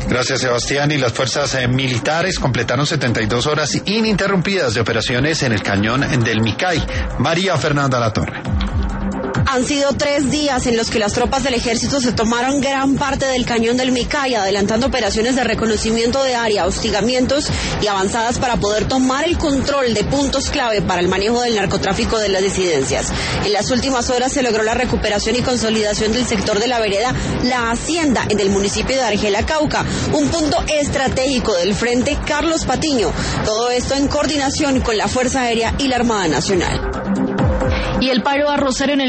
Gracias, Sebastián. Y las fuerzas militares completaron 72 horas ininterrumpidas de operaciones en el cañón del Micay. María Fernanda Latorre. Han sido 3 días en los que las tropas del ejército se tomaron gran parte del cañón del Micay, adelantando operaciones de reconocimiento de área, hostigamientos y avanzadas para poder tomar el control de puntos clave para el manejo del narcotráfico de las disidencias. En las últimas horas se logró la recuperación y consolidación del sector de la vereda La Hacienda en el municipio de Argela, Cauca, un punto estratégico del Frente Carlos Patiño. Todo esto en coordinación con la Fuerza Aérea y la Armada Nacional. Y el paro arrocero en el